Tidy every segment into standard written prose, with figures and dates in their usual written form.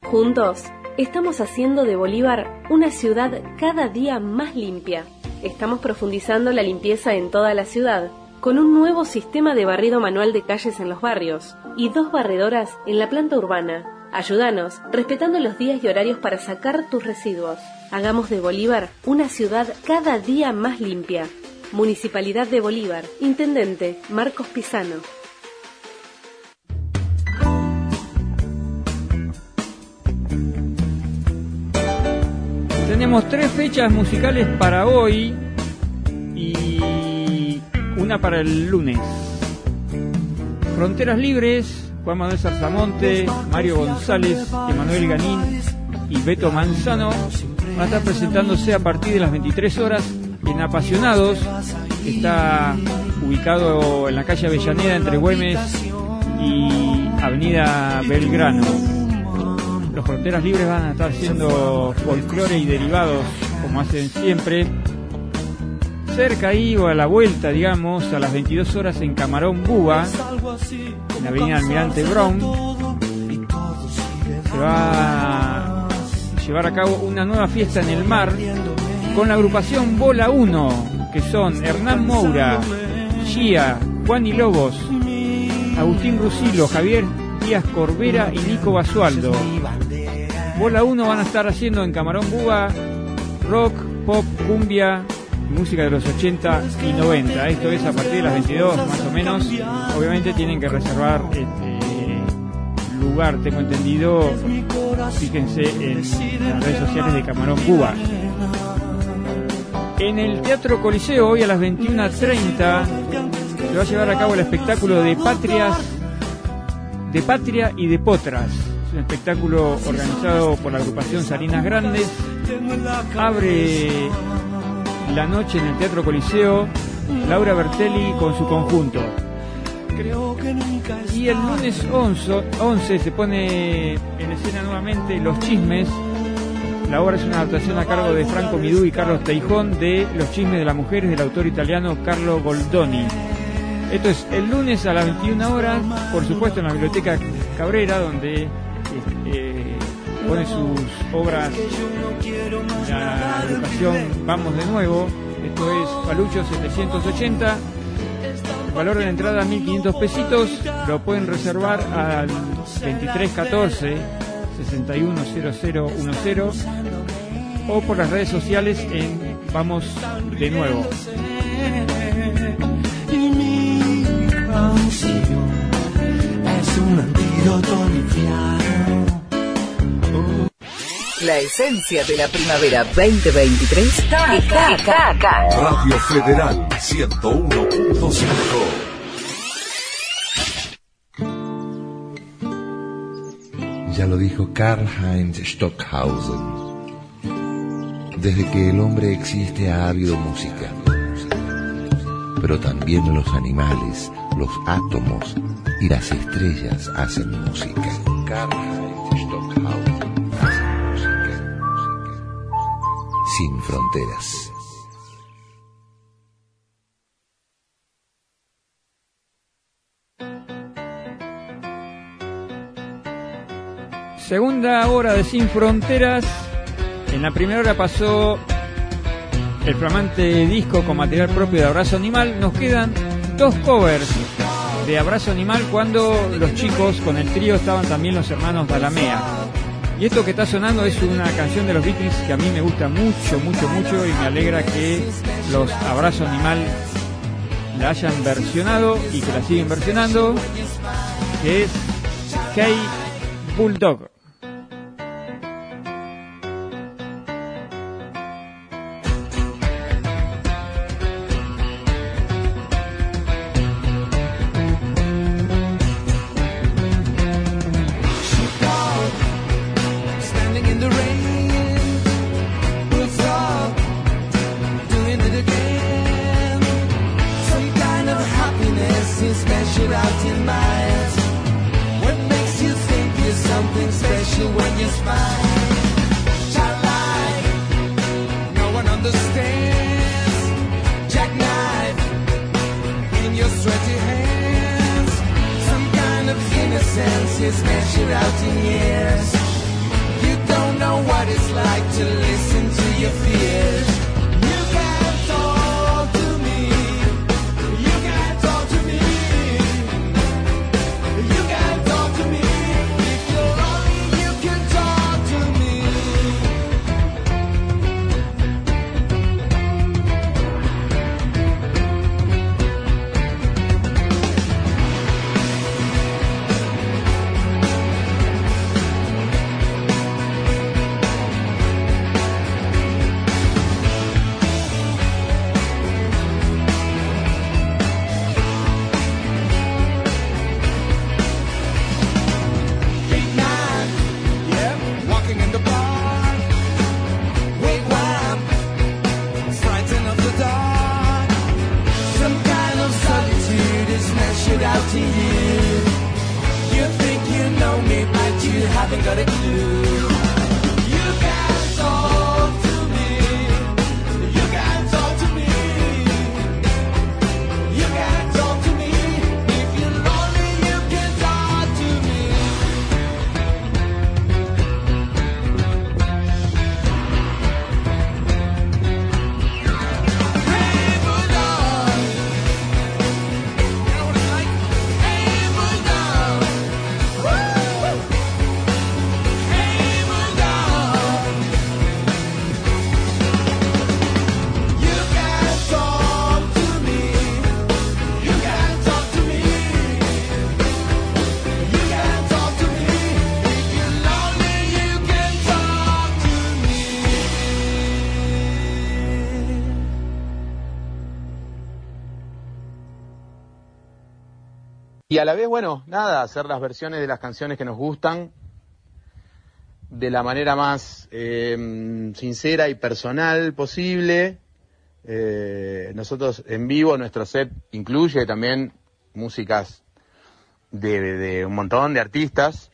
Juntos, estamos haciendo de Bolívar una ciudad cada día más limpia. Estamos profundizando la limpieza en toda la ciudad, con un nuevo sistema de barrido manual de calles en los barrios y 2 barredoras en la planta urbana. Ayúdanos, respetando los días y horarios para sacar tus residuos. Hagamos de Bolívar una ciudad cada día más limpia. Municipalidad de Bolívar. Intendente Marcos Pisano. Tenemos 3 fechas musicales para hoy y una para el lunes. Fronteras Libres, Juan Manuel Zarzamonte, Mario González, Emanuel Ganín y Beto Manzano van a estar presentándose a partir de las 23 horas en Apasionados, que está ubicado en la calle Avellaneda entre Güemes y Avenida Belgrano. Los Fronteras Libres van a estar haciendo folclore y derivados, como hacen siempre, cerca ahí o a la vuelta, digamos, a las 22 horas en Camarón Buba, en la avenida Almirante Brown. Se va a llevar a cabo una nueva fiesta en el mar con la agrupación Bola 1, que son Hernán Moura, Gia, Juan y Lobos, Agustín Rusilo, Javier Díaz Corbera y Nico Basualdo. Bola 1 van a estar haciendo en Camarón Buba rock, pop, cumbia, música de los 80 y 90. Esto es a partir de las 22 más o menos. Obviamente tienen que reservar lugar, tengo entendido. Fíjense en las redes sociales de Camarón Buba. En el Teatro Coliseo, hoy a las 21:30, se va a llevar a cabo el espectáculo de Patria y de Potras. Es un espectáculo organizado por la agrupación Salinas Grandes. Abre la noche en el Teatro Coliseo Laura Bertelli con su conjunto. Y el lunes 11 se pone en escena nuevamente Los Chismes. La obra es una adaptación a cargo de Franco Midú y Carlos Teijón de Los Chismes de las Mujeres del autor italiano Carlo Goldoni. Esto es el lunes a las 21 horas, por supuesto en la Biblioteca Cabrera, donde pone sus obras la agrupación Vamos de Nuevo. Esto es Palucho 780. El valor de la entrada 1.500 pesitos. Lo pueden reservar al 2314 610010 o por las redes sociales en Vamos de Nuevo. Es un antídoto al infierno. La esencia de la primavera 2023 está acá. Radio Federal 101.5. Ya lo dijo Karl-Heinz Stockhausen. Desde que el hombre existe ha habido música. Pero también los animales, los átomos y las estrellas hacen música. Karl-Heinz Stockhausen hace música. Sin fronteras. Segunda hora de Sin Fronteras. En la primera hora pasó el flamante disco con material propio de Abrazo Animal. Nos quedan 2 covers de Abrazo Animal cuando los chicos con el trío estaban también los hermanos Dalamea. Y esto que está sonando es una canción de los Beatles que a mí me gusta mucho, mucho, mucho, y me alegra que los Abrazo Animal la hayan versionado y que la siguen versionando, que es Hey Bulldog. Innocence is measured out in years. Y a la vez, bueno, nada, hacer las versiones de las canciones que nos gustan de la manera más sincera y personal posible. Nosotros en vivo, nuestro set incluye también músicas de un montón de artistas,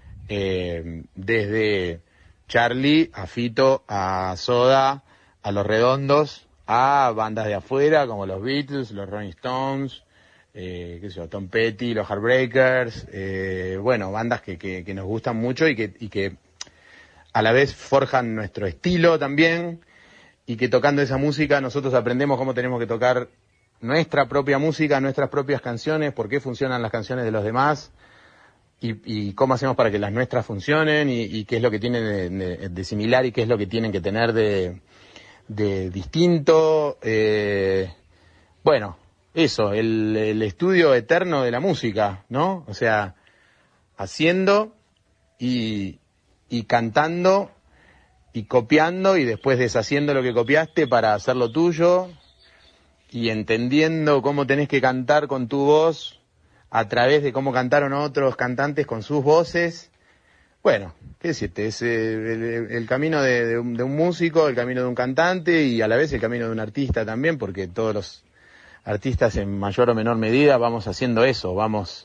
desde Charlie, a Fito, a Soda, a Los Redondos, a bandas de afuera como los Beatles, los Rolling Stones, qué sé yo, Tom Petty, los Heartbreakers, bueno, bandas que nos gustan mucho y que a la vez forjan nuestro estilo también, y que tocando esa música nosotros aprendemos cómo tenemos que tocar nuestra propia música, nuestras propias canciones, por qué funcionan las canciones de los demás, y cómo hacemos para que las nuestras funcionen, y qué es lo que tienen de similar y qué es lo que tienen que tener de distinto. Bueno, eso, el estudio eterno de la música, ¿no? O sea, haciendo y cantando y copiando y después deshaciendo lo que copiaste para hacer lo tuyo, y entendiendo cómo tenés que cantar con tu voz a través de cómo cantaron otros cantantes con sus voces. Bueno, qué decirte, es el camino de un músico, el camino de un cantante, y a la vez el camino de un artista también, porque todos los artistas en mayor o menor medida vamos haciendo eso, vamos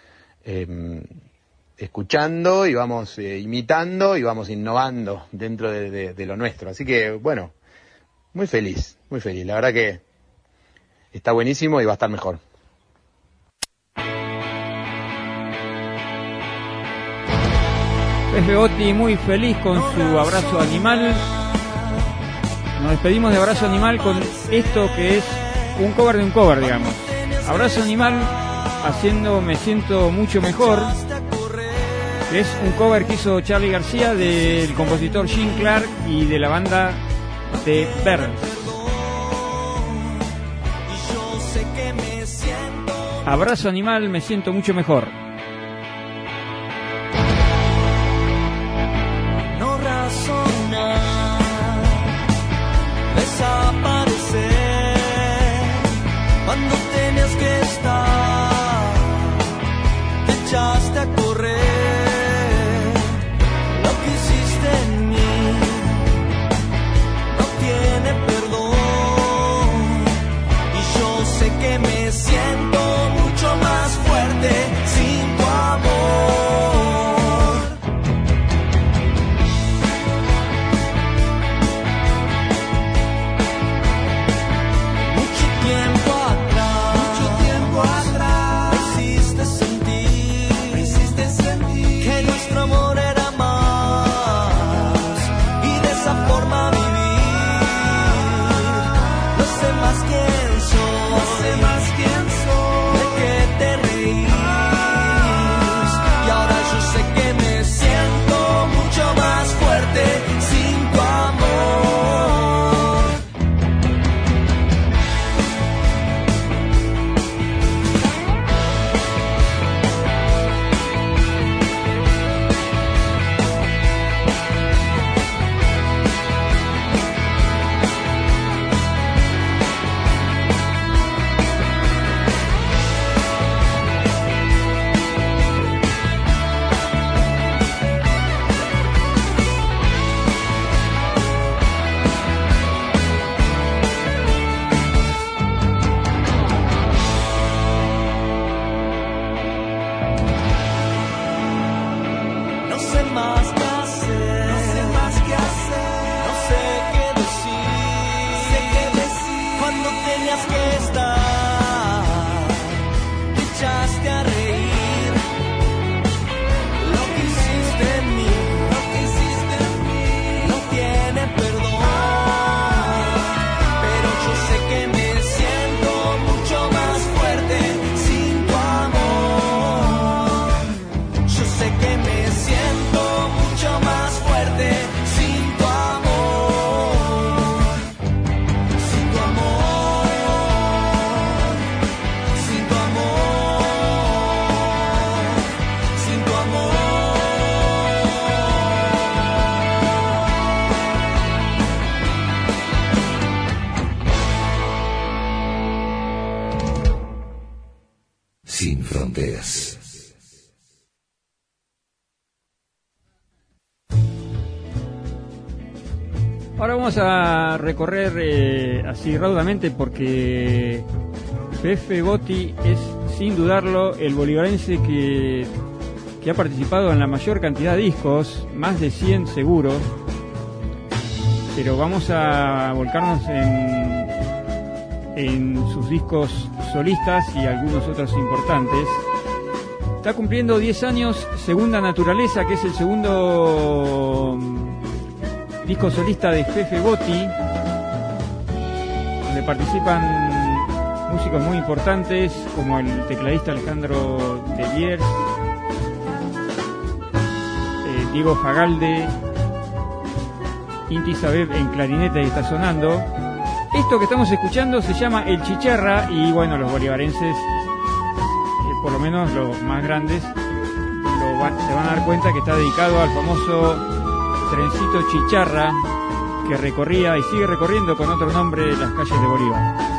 escuchando y vamos imitando y vamos innovando dentro de lo nuestro. Así que, bueno, muy feliz. La verdad que está buenísimo y va a estar mejor. Es Begotti muy feliz con su Abrazo Animal. Nos despedimos de Abrazo Animal con esto que es un cover de un cover, digamos. Abrazo Animal haciendo Me Siento Mucho Mejor, que es un cover que hizo Charly García del compositor Gene Clark y de la banda The Byrds. Abrazo Animal, Me Siento Mucho Mejor. No razonar, desaparecer cuando tenías que estar, te echaste a correr. Lo que hiciste en mí no tiene perdón, y yo sé que me siento mucho más fuerte sin fronteras. Ahora vamos a recorrer así raudamente porque Fefe Botti es, sin dudarlo, el bolivarense que ha participado en la mayor cantidad de discos, más de 100 seguro, pero vamos a volcarnos en sus discos solistas y algunos otros importantes. Está cumpliendo 10 años Segunda Naturaleza, que es el segundo disco solista de Fefe Botti, donde participan músicos muy importantes como el tecladista Alejandro Deliers, Diego Fagalde, Inti Sabeb en clarinete, que está sonando. Esto que estamos escuchando se llama El Chicharra, y bueno, los bolivarenses, por lo menos los más grandes, se van a dar cuenta que está dedicado al famoso trencito Chicharra, que recorría y sigue recorriendo con otro nombre las calles de Bolívar.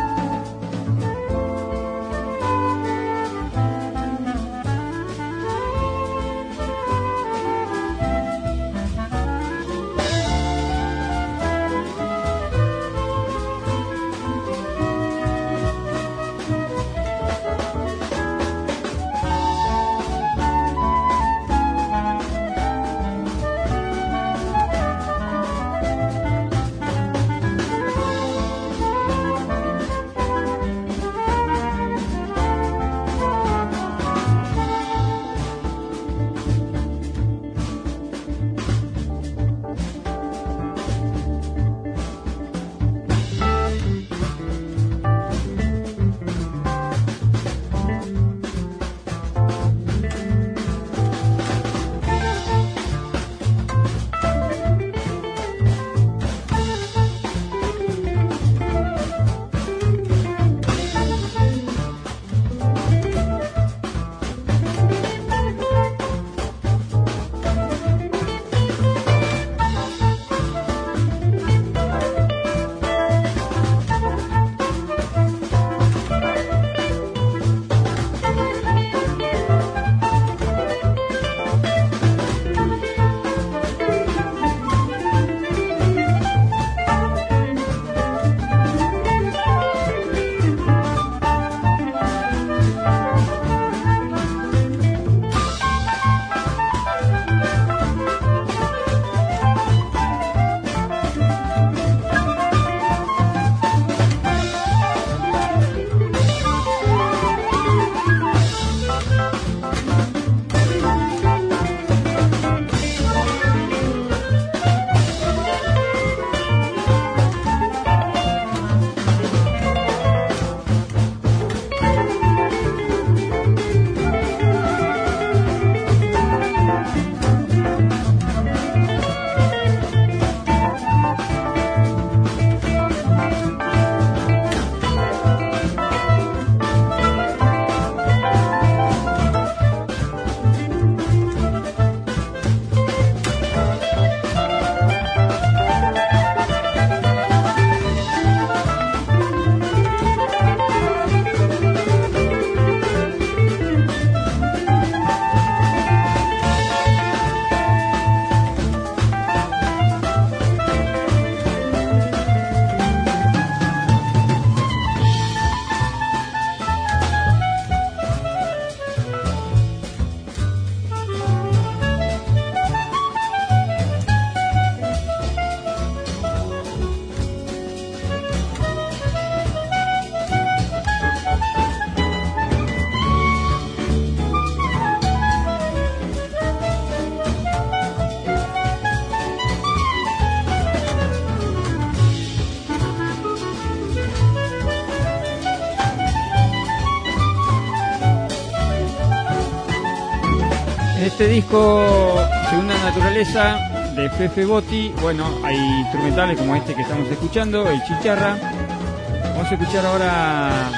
Este disco, Segunda Naturaleza, de Fefe Botti, bueno, hay instrumentales como este que estamos escuchando, El Chicharra. Vamos a escuchar ahora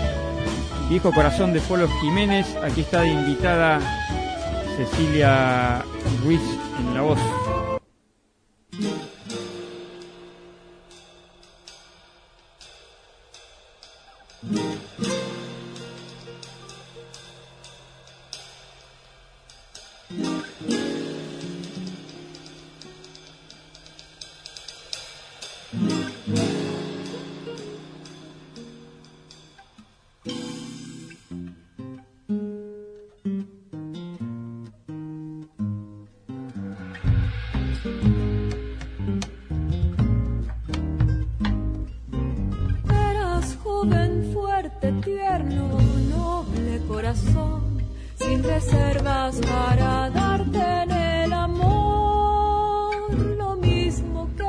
Viejo Corazón de Polo Jiménez. Aquí está de invitada Cecilia Ruiz en la voz. Eras joven, fuerte, tierno, noble corazón, sin reservas para darte en el amor lo mismo que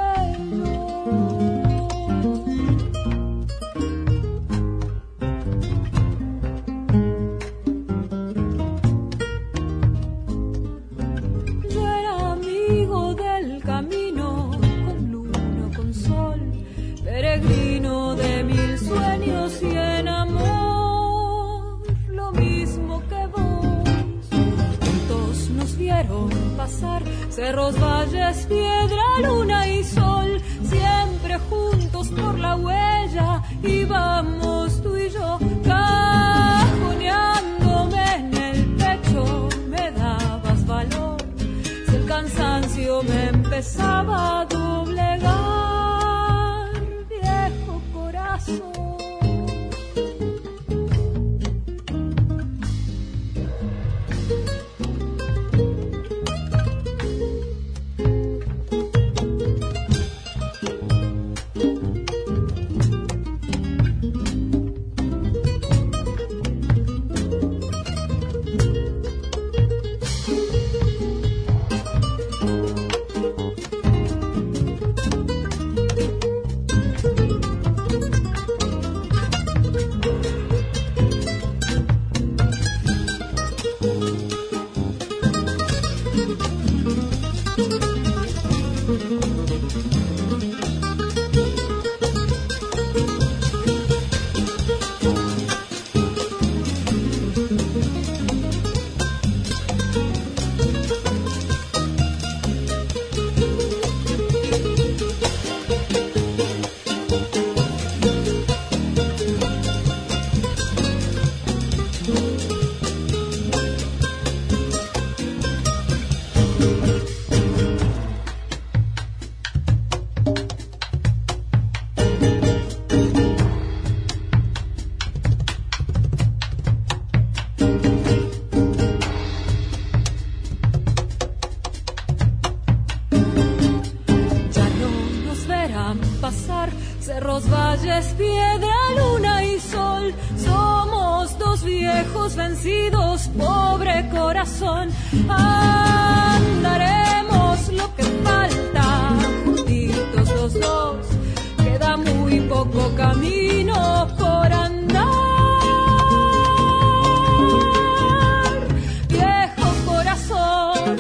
yo era amigo del camino, con luna, con sol, peregrino de mil sueños y en amor lo mismo que vos. Juntos nos vieron pasar cerros, valles, piedra, luna y sol, siempre juntos por la huella íbamos tú y yo, cajoneándome en el pecho me dabas valor, si el cansancio me empezaba a doblegar, viejo corazón. Cerros, valles, piedra, luna y sol, somos dos viejos vencidos, pobre corazón. Andaremos lo que falta, juntitos los dos, queda muy poco camino por andar. Viejo corazón.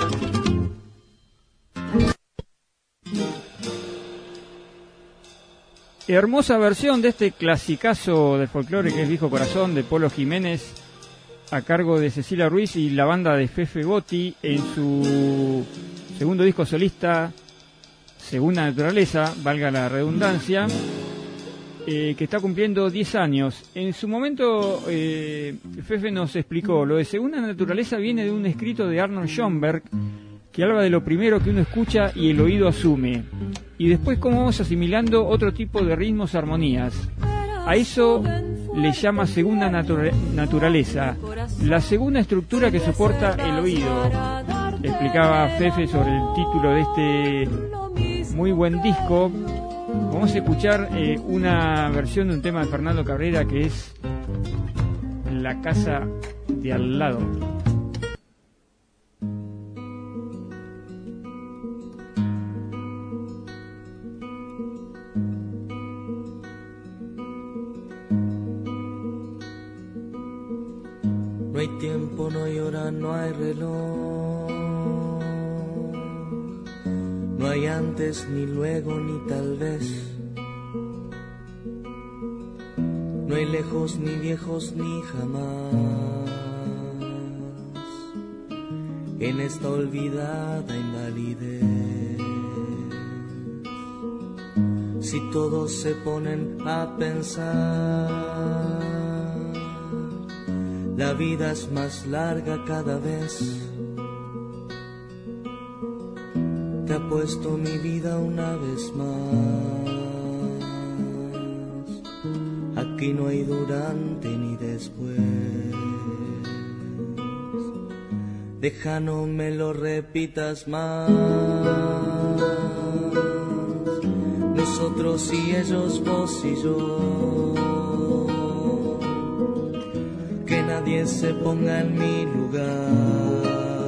Hermosa versión de este clasicazo del folclore que es Viejo Corazón de Polo Jiménez, a cargo de Cecilia Ruiz y la banda de Fefe Gotti en su segundo disco solista, Segunda Naturaleza, valga la redundancia, que está cumpliendo 10 años. En su momento Fefe nos explicó, lo de Segunda Naturaleza viene de un escrito de Arnold Schoenberg que habla de lo primero que uno escucha y el oído asume, y después cómo vamos asimilando otro tipo de ritmos, armonías. A eso le llama segunda naturaleza, la segunda estructura que soporta el oído. Explicaba Fefe sobre el título de este muy buen disco. Vamos a escuchar una versión de un tema de Fernando Cabrera que es La casa de al lado. No hay tiempo, no hay hora, no hay reloj. No hay antes, ni luego, ni tal vez. No hay lejos, ni viejos, ni jamás. En esta olvidada invalidez, si todos se ponen a pensar, la vida es más larga cada vez. Te apuesto mi vida una vez más. Aquí no hay durante ni después. Deja, no me lo repitas más. Nosotros y ellos, vos y yo. Que nadie se ponga en mi lugar.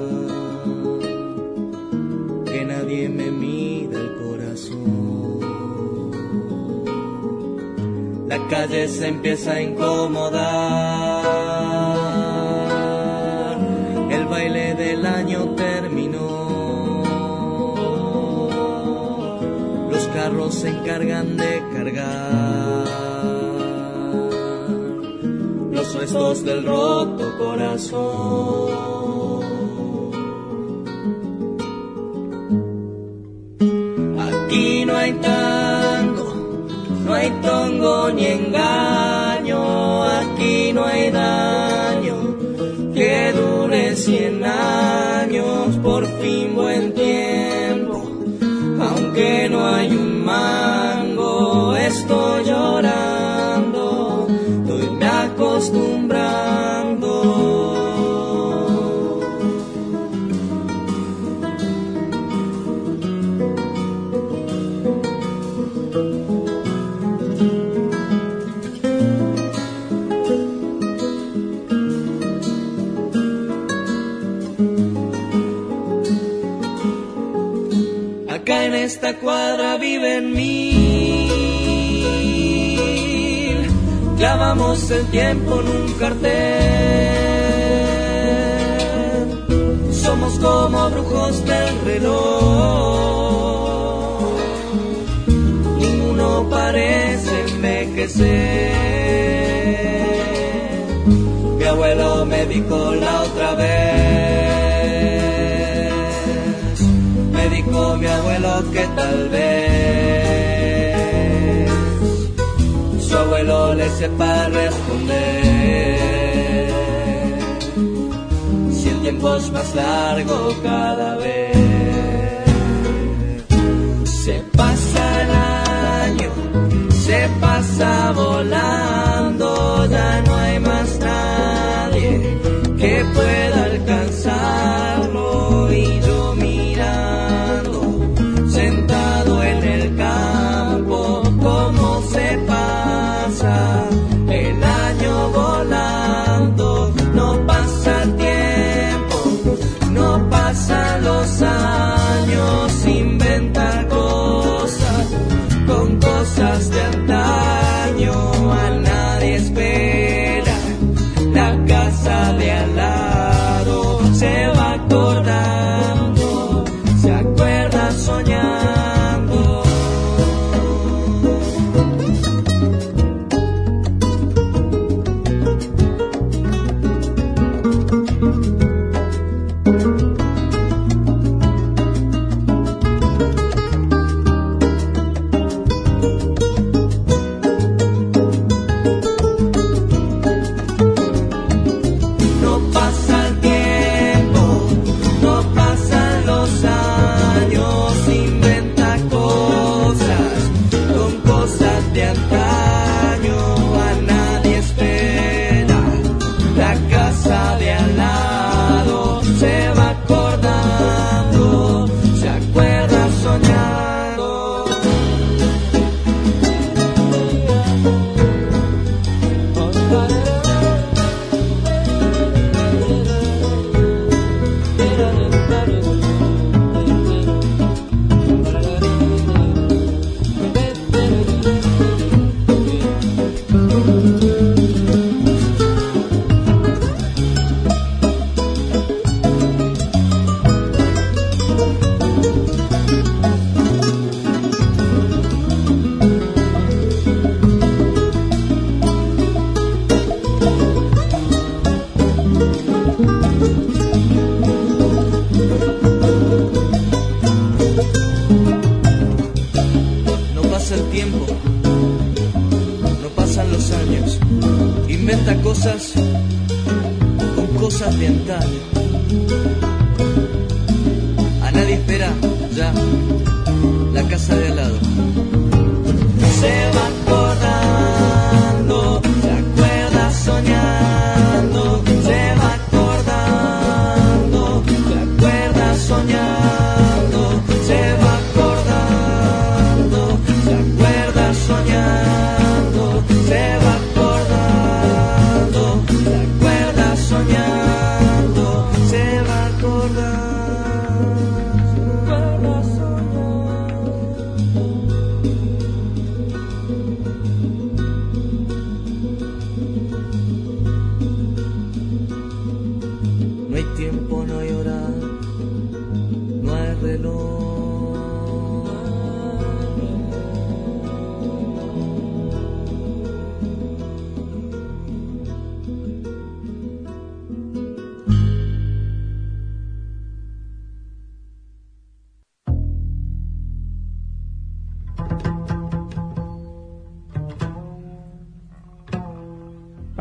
Que nadie me mida el corazón. La calle se empieza a incomodar. El baile del año terminó. Los carros se encargan de cargar los restos del roto corazón. Aquí no hay tango, no hay tongo ni engaño. Aquí no hay daño que dure 100 años. Por fin buen tiempo, aunque no hay un mango. Estoy llorando, estoy me acostumbrando. Acá en esta cuadra viven 1000. Clavamos el tiempo en un cartel. Somos como brujos del reloj. Ninguno parece envejecer. Mi abuelo me dijo la otra vez. Me dijo mi abuelo que tal vez su abuelo le sepa responder. Si el tiempo es más largo cada vez. Se pasa el año, se pasa volando. Ya no hay más nadie que pueda alcanzarlo. Y yo sentado en el campo, cómo se pasa el año volando. No pasa el tiempo, no pasan los años. Inventa cosas con cosas de antaño. A nadie espera, la casa de al lado se va acordando, se acuerda soñando. Cosas con cosas de antaño. A nadie espera ya la casa de al lado. Se va acordando, se acuerda soñando. Se va acordando,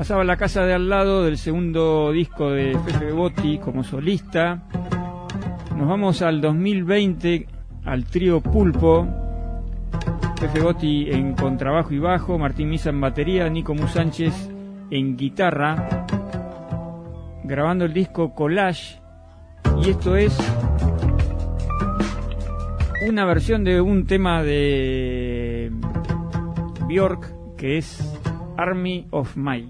Pasaba La casa de al lado, del segundo disco de Fefe Botti como solista. Nos vamos al 2020, al trío Pulpo. Fefe Botti en contrabajo y bajo, Martín Misa en batería, Nico Mu Sánchez en guitarra, grabando el disco Collage. Y esto es una versión de un tema de Björk, que es Army of My.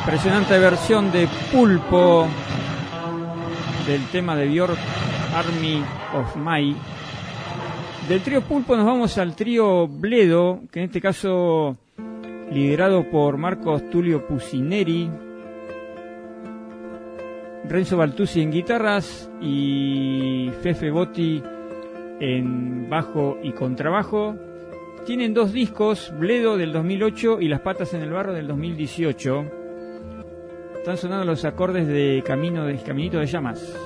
Impresionante versión de Pulpo del tema de Björk, Army of My. Del trío Pulpo nos vamos al trío Bledo, que en este caso liderado por Marcos Tulio Pusineri, Renzo Baltusi en guitarras y Fefe Botti en bajo y contrabajo. Tienen 2 discos, Bledo del 2008 y Las Patas en el Barro del 2018. Están sonando los acordes de Caminito de Llamas.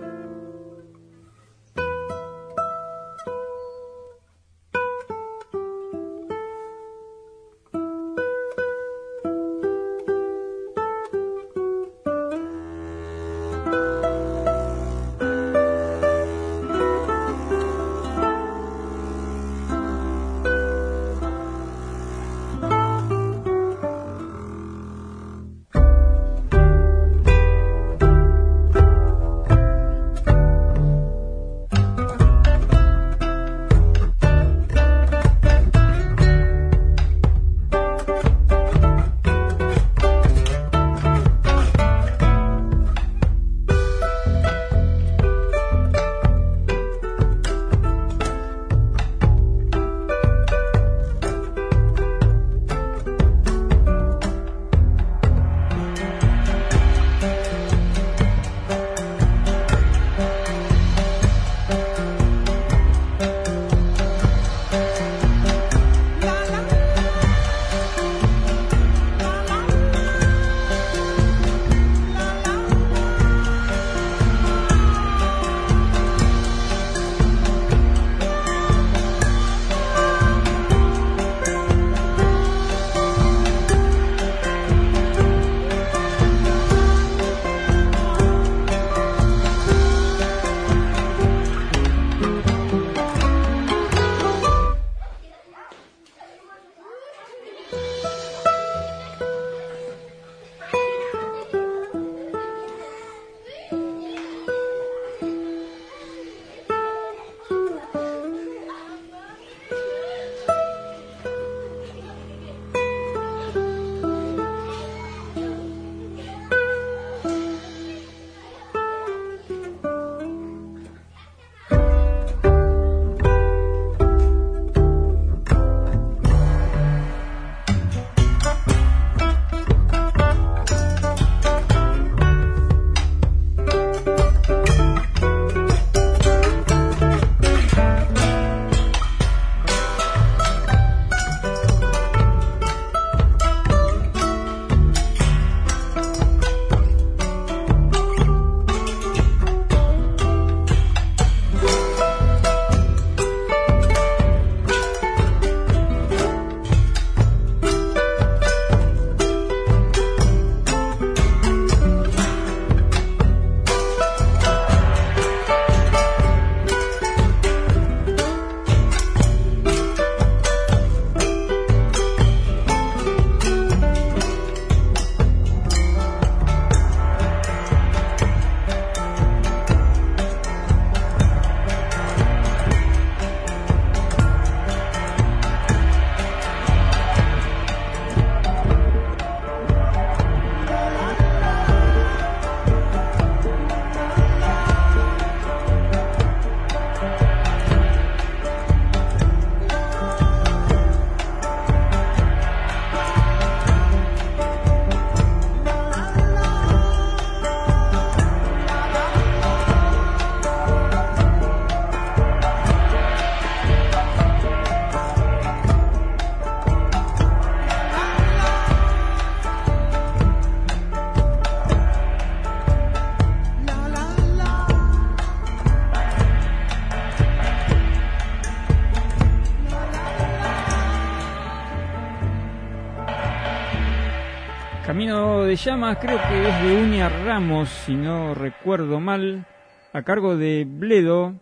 Camino de Llamas, creo que es de Uña Ramos, si no recuerdo mal, a cargo de Bledo,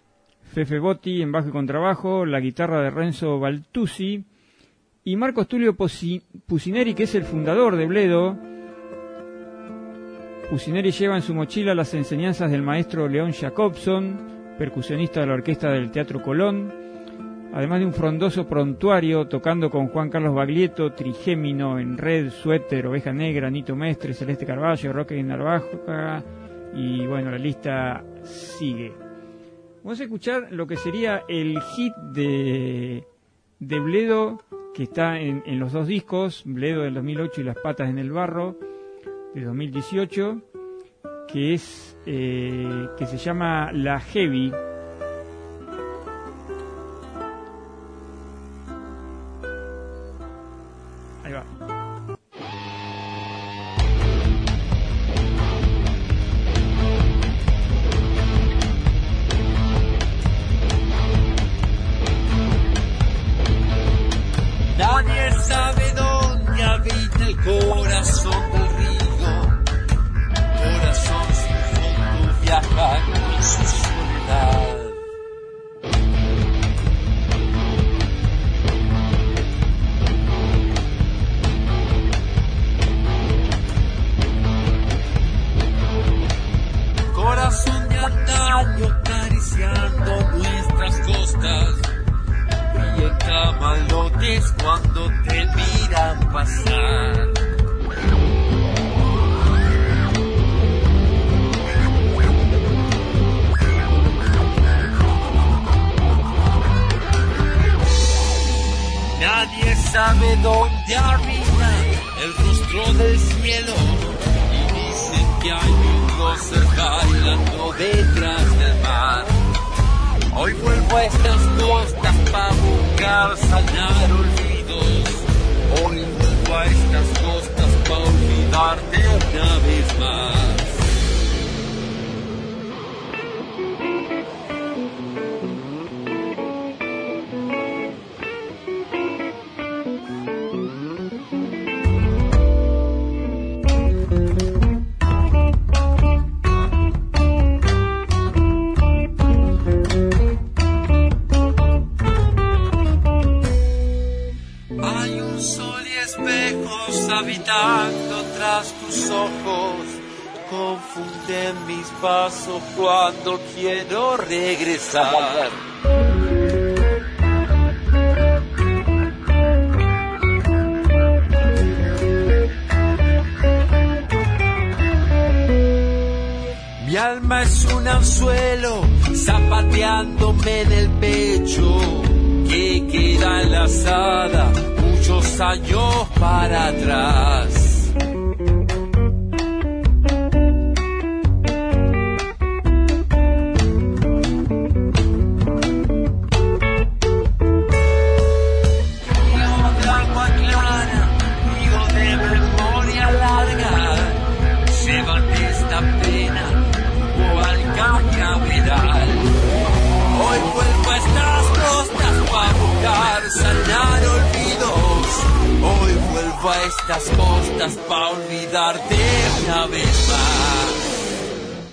Fefe Botti en bajo y contrabajo, la guitarra de Renzo Baltusi y Marcos Tulio Pusineri, que es el fundador de Bledo. Pusineri lleva en su mochila las enseñanzas del maestro León Jacobson, percusionista de la orquesta del Teatro Colón, además de un frondoso prontuario, tocando con Juan Carlos Baglietto, Trigémino, En Red, Suéter, Oveja Negra, Nito Mestre, Celeste Carballo, Roque Narvaja, y bueno, la lista sigue. Vamos a escuchar lo que sería el hit de Bledo, que está en los dos discos, Bledo del 2008 y Las Patas en el Barro de 2018, que es que se llama La Heavy. Ahí va. Nadie sabe dónde habita el corazón del río, corazón sin fondo viajando en su soledad. Corazón de antaño acariciando nuestras costas, y en camalotes cuando te miran pasar. Nadie sabe dónde habita el rostro del cielo, y dicen que hay un prócer bailando detrás del mar. Hoy vuelvo a estas costas para buscar sanar olvidos. Hoy vuelvo a estas costas para olvidarte una vez más. Habitando tras tus ojos, confunden mis pasos cuando quiero regresar. Mi alma es un anzuelo zapateándome en el pecho, que queda enlazada muchos años para atrás. Río de agua clara, río de memoria larga, llévate esta pena cual cañaveral. Hoy vuelvo a estas costas para buscar sanar olvidos. Hoy vuelvo a estas costas para olvidarte una vez más.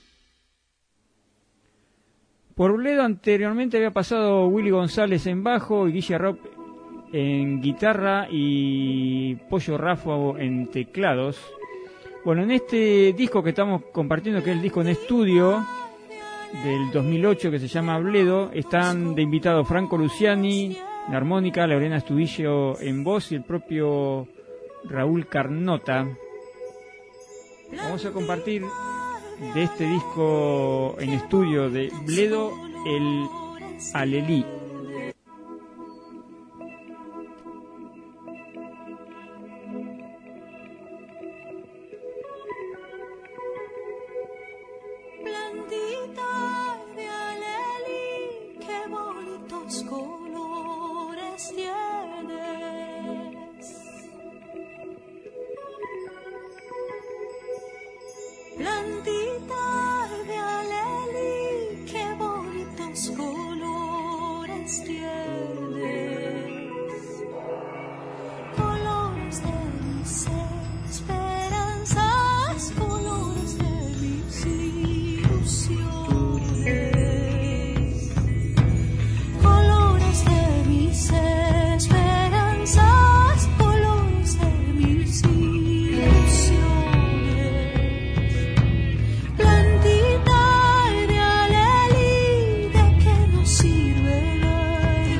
Por Bledo anteriormente había pasado Willy González en bajo y Guille Arrop en guitarra y Pollo Raffo en teclados. Bueno, en este disco que estamos compartiendo, que es el disco en estudio del 2008 que se llama Bledo, están de invitados Franco Luciani en armónica, Lorena Estudillo en voz y el propio Raúl Carnota. Vamos a compartir de este disco en estudio de Bledo el Alelí. Colores tienes, plantita de alelí, qué bonitos colores tienes, colores de mis esperanzas, colores de mis ilusiones. Esperanzas, colores de mis ilusiones, plantita de alelí, de que nos sirve la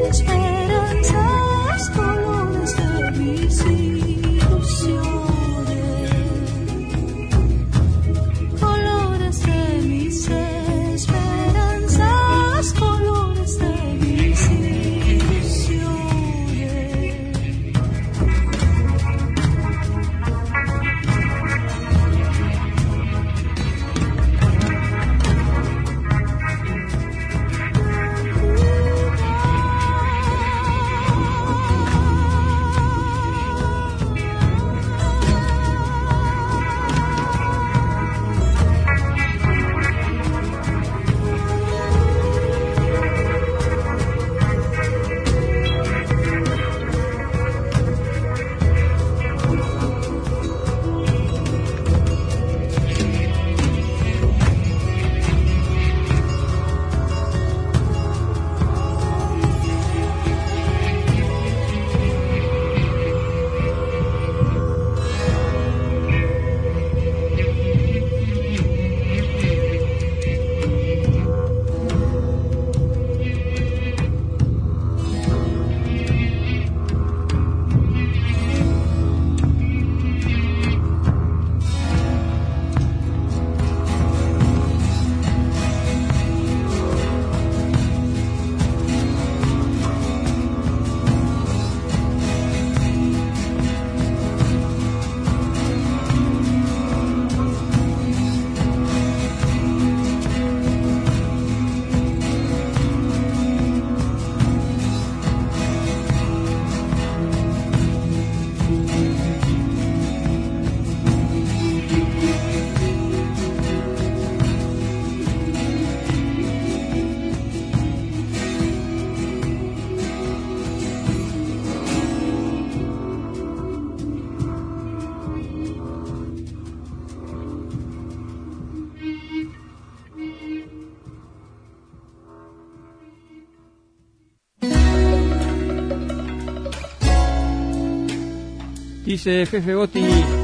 esperanzas, colores de mis ilusiones, colores de mis esperanzas, colores de mis ilusiones. Dice Fefe Gotti,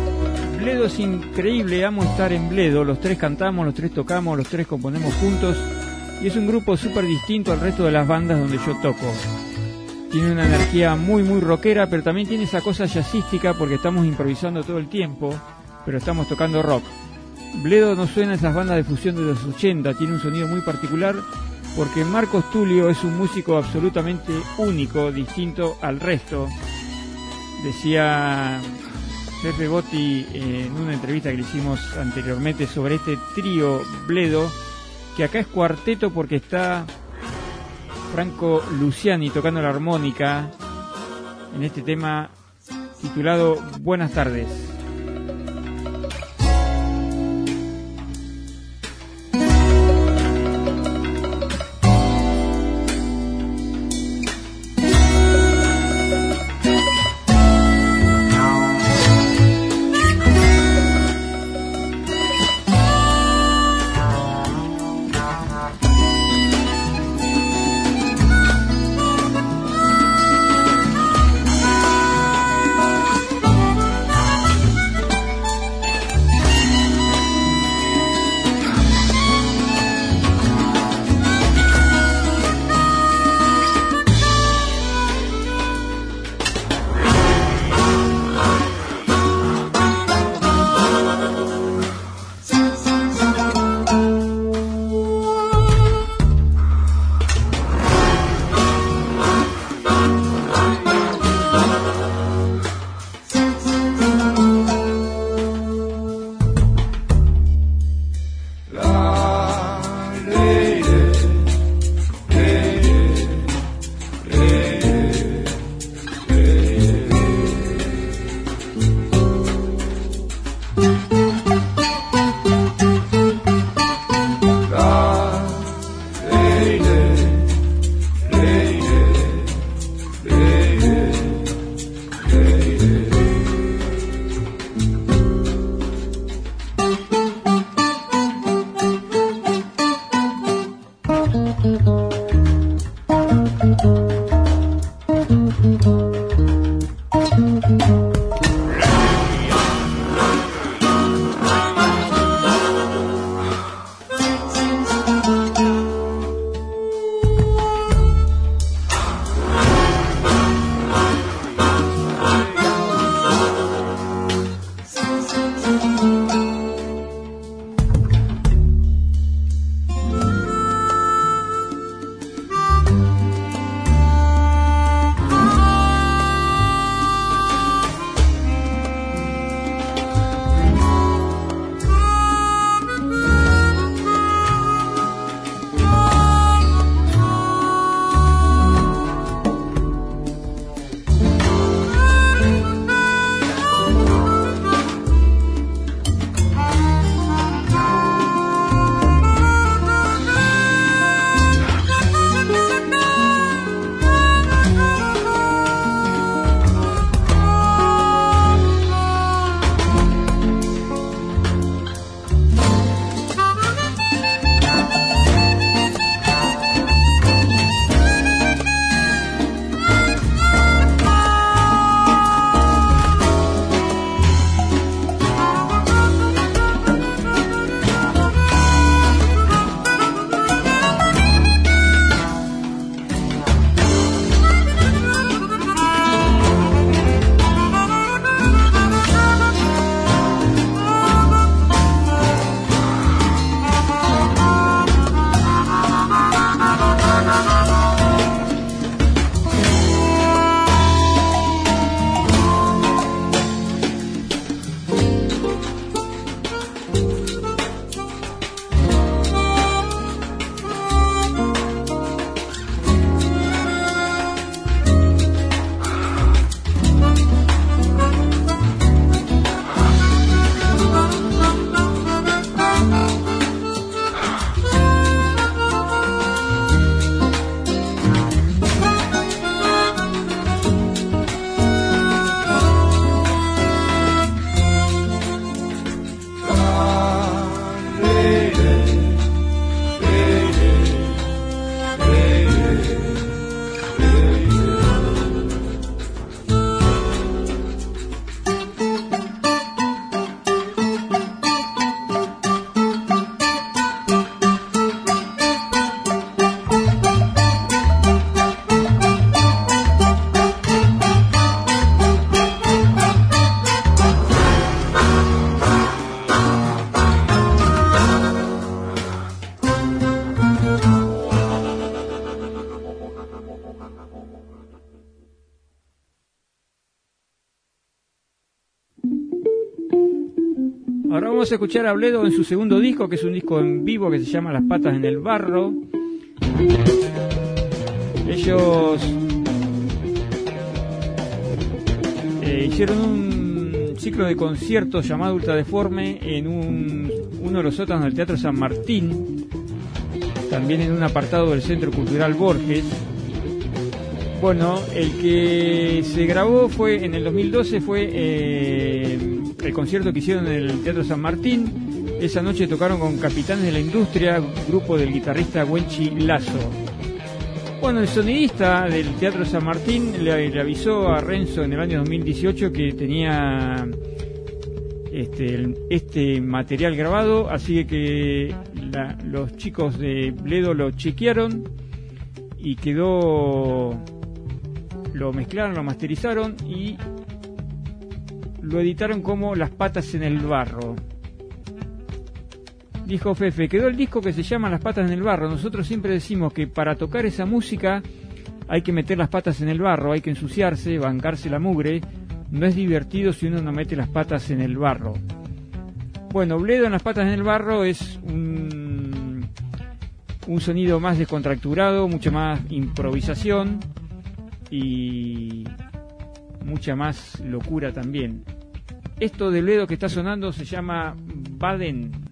Bledo es increíble, amo estar en Bledo, los tres cantamos, los tres tocamos, los tres componemos juntos y es un grupo súper distinto al resto de las bandas donde yo toco. Tiene una energía muy muy rockera, pero también tiene esa cosa jazzística porque estamos improvisando todo el tiempo, pero estamos tocando rock. Bledo no suena a esas bandas de fusión de los 80, tiene un sonido muy particular porque Marcos Tulio es un músico absolutamente único, distinto al resto. Decía Pepe Gotti en una entrevista que le hicimos anteriormente sobre este trío Bledo, que acá es cuarteto porque está Franco Luciani tocando la armónica en este tema titulado Buenas tardes. Ahora vamos a escuchar a Bledo en su segundo disco, que es un disco en vivo que se llama Las Patas en el Barro. Ellos hicieron un ciclo de conciertos llamado Ultradeforme en uno de los sótanos del Teatro San Martín, también en un apartado del Centro Cultural Borges. Bueno, el que se grabó fue en el 2012, fue el concierto que hicieron en el Teatro San Martín. Esa noche tocaron con Capitanes de la Industria, grupo del guitarrista Wenchi Lazo. Bueno, el sonidista del Teatro San Martín le avisó a Renzo en el año 2018 que tenía este material grabado, así que los chicos de Bledo lo chequearon y quedó, lo mezclaron, lo masterizaron y lo editaron como Las Patas en el Barro. Dijo Fefe, quedó el disco que se llama Las Patas en el Barro. Nosotros siempre decimos que para tocar esa música hay que meter las patas en el barro, hay que ensuciarse, bancarse la mugre. No es divertido si uno no mete las patas en el barro. Bueno, Bledo en Las Patas en el Barro es un sonido más descontracturado, mucha más improvisación y mucha más locura también. Esto de Bledo que está sonando se llama Baden.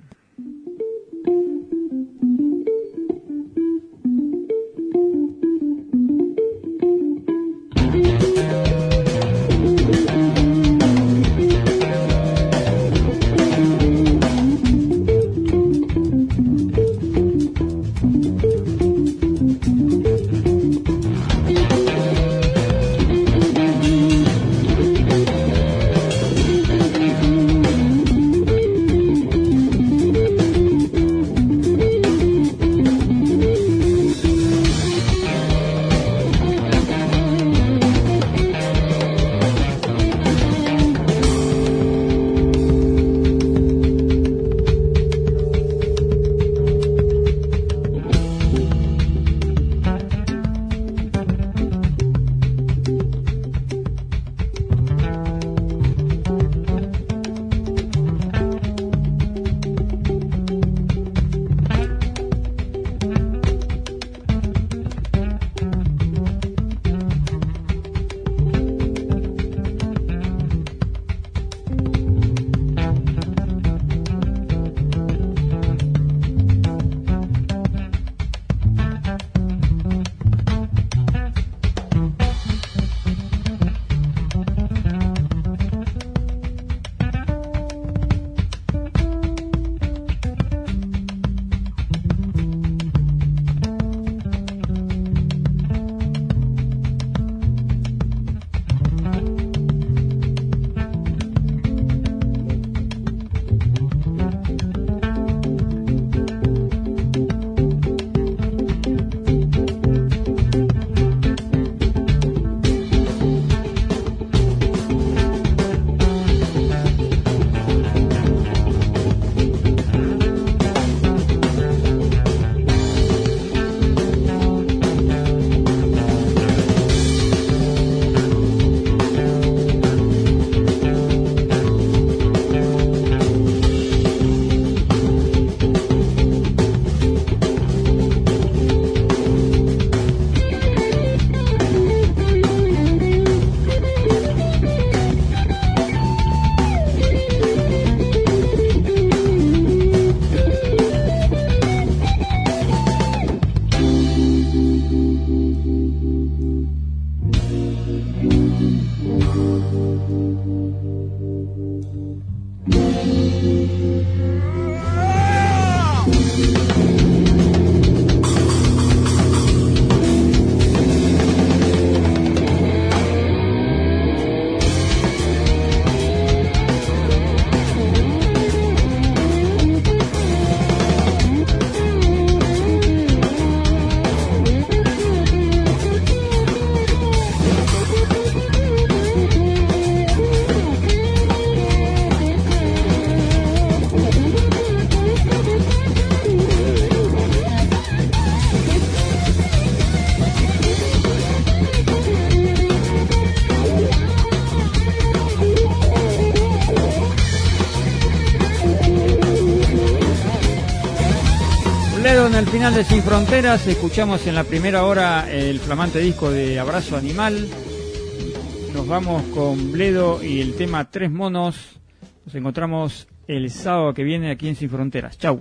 Bueno, al final de Sin Fronteras escuchamos en la primera hora el flamante disco de Abrazo Animal. Nos vamos con Bledo y el tema Tres Monos. Nos encontramos el sábado que viene aquí en Sin Fronteras. Chau.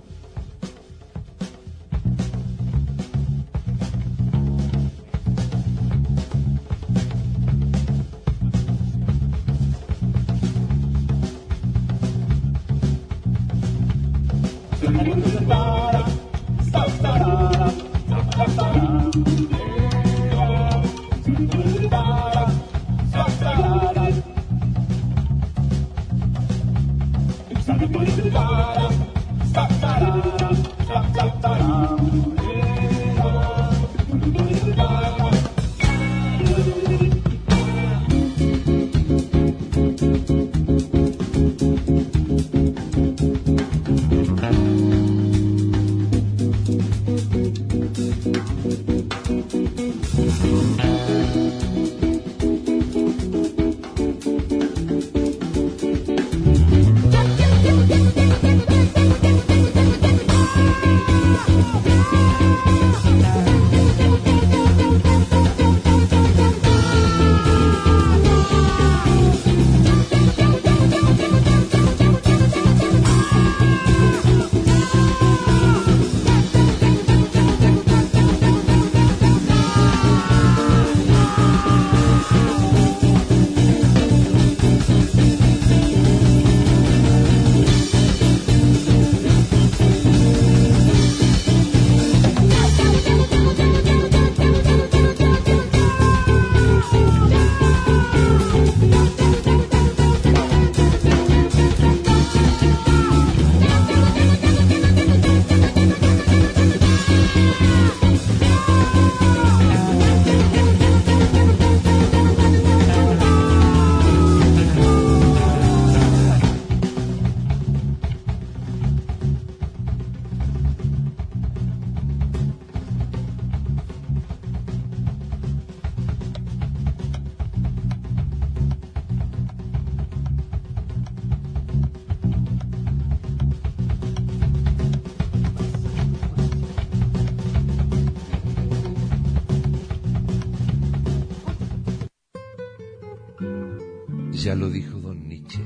Ya lo dijo don Nietzsche.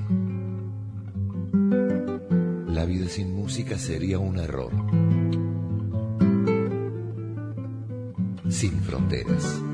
La vida sin música sería un error. Sin Fronteras.